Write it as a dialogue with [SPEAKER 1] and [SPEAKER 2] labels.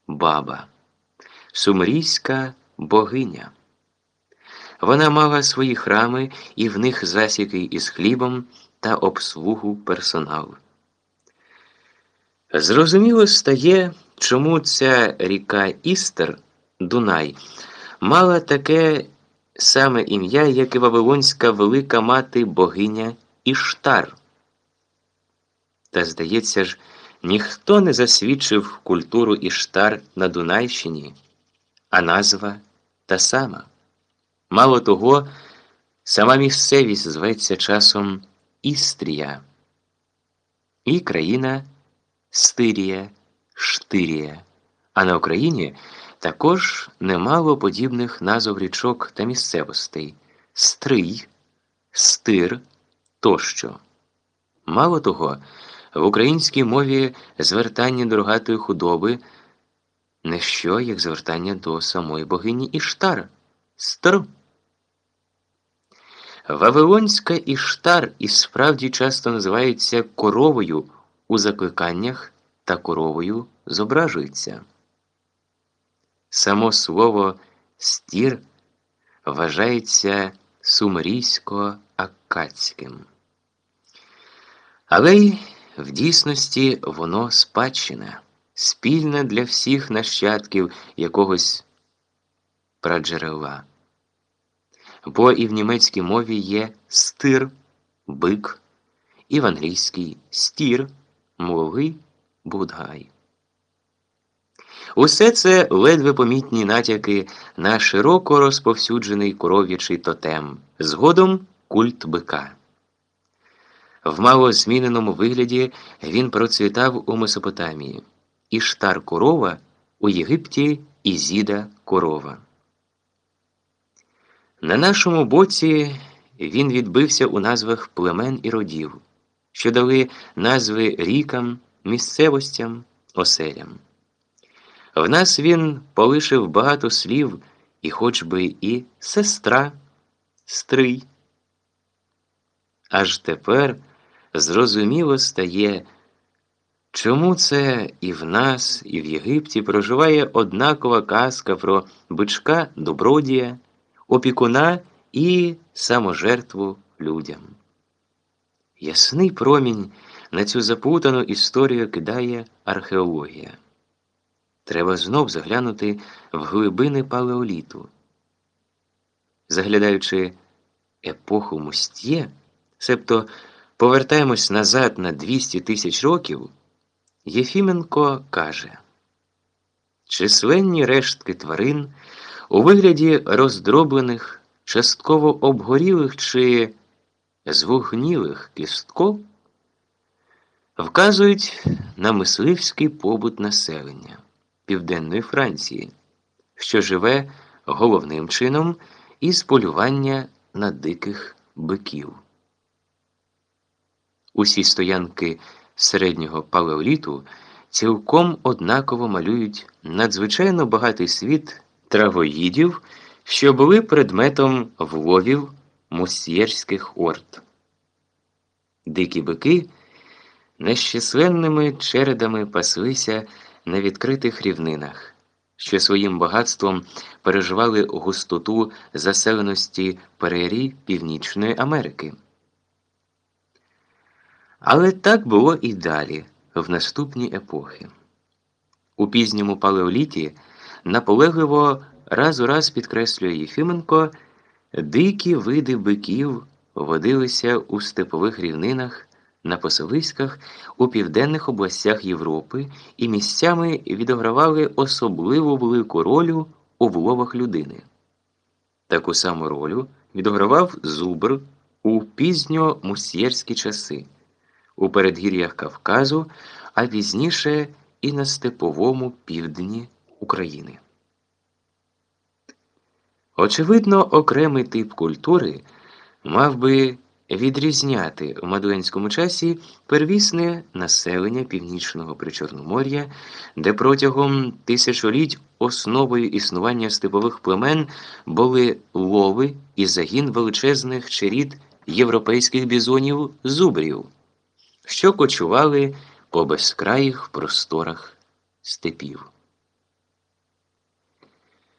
[SPEAKER 1] баба, сумрійська богиня. Вона мала свої храми і в них засіки із хлібом та обслугу персоналу. Зрозуміло стає, чому ця ріка Істер, Дунай, мала таке саме ім'я, як і вавилонська велика мати богиня Іштар. Та, здається ж, ніхто не засвідчив культуру Іштар на Дунайщині, а назва та сама. Мало того, сама місцевість зветься часом Істрія, і країна Стирія, Штирія, а на Україні також немало подібних назв річок та місцевостей – Стрий, Стир тощо. Мало того, в українській мові звертання до рогатої худоби не що, як звертання до самої богині Іштар – Стр. Вавилонська Іштар і справді часто називається коровою у закликаннях та коровою зображується. Само слово «стір» вважається сумерійсько-аккадським. Але й в дійсності воно спадщина, спільна для всіх нащадків якогось праджерела. Бо і в німецькій мові є «стир» – бик, і в англійській «стір» – муловий будгай. Усе це ледве помітні натяки на широко розповсюджений коров'ячий тотем, згодом культ бика. В мало зміненому вигляді він процвітав у Месопотамії. Іштар – корова, у Єгипті – Ізіда – корова. На нашому боці він відбився у назвах племен і родів, що дали назви рікам, місцевостям, оселям. В нас він полишив багато слів, і хоч би і сестра, стрий. Аж тепер зрозуміло стає, чому це і в нас, і в Єгипті проживає однакова казка про бичка-добродія, опікуна і саможертву людям. Ясний промінь на цю заплутану історію кидає археологія. Треба знов заглянути в глибини палеоліту. Заглядаючи епоху Мустьє, себто повертаємось назад на 200 тисяч років, Єфіменко каже: численні рештки тварин у вигляді роздроблених, частково обгорілих чи звугнілих кістков вказують на мисливський побут населення Південної Франції, що живе головним чином із полювання на диких биків. Усі стоянки середнього палеоліту цілком однаково малюють надзвичайно багатий світ травоїдів, що були предметом вловів мустьєрських орд. Дикі бики нещисленними чередами паслися на відкритих рівнинах, що своїм багатством переживали густоту заселеності прерій Північної Америки. Але так було і далі, в наступні епохи. У пізньому палеоліті наполегливо раз у раз підкреслює Єфіменко, дикі види биків водилися у степових рівнинах, на пасовиськах у південних областях Європи і місцями відігравали особливо велику роль у вловах людини. Таку саму роль відігравав зубр у пізньомустьєрські часи, у передгір'ях Кавказу, а пізніше і на степовому півдні України. Очевидно, окремий тип культури мав би відрізняти в мадуенському часі первісне населення Північного Причорномор'я, де протягом тисячоліть основою існування степових племен були лови і загін величезних черід європейських бізонів-зубрів, що кочували по безкраїх просторах степів.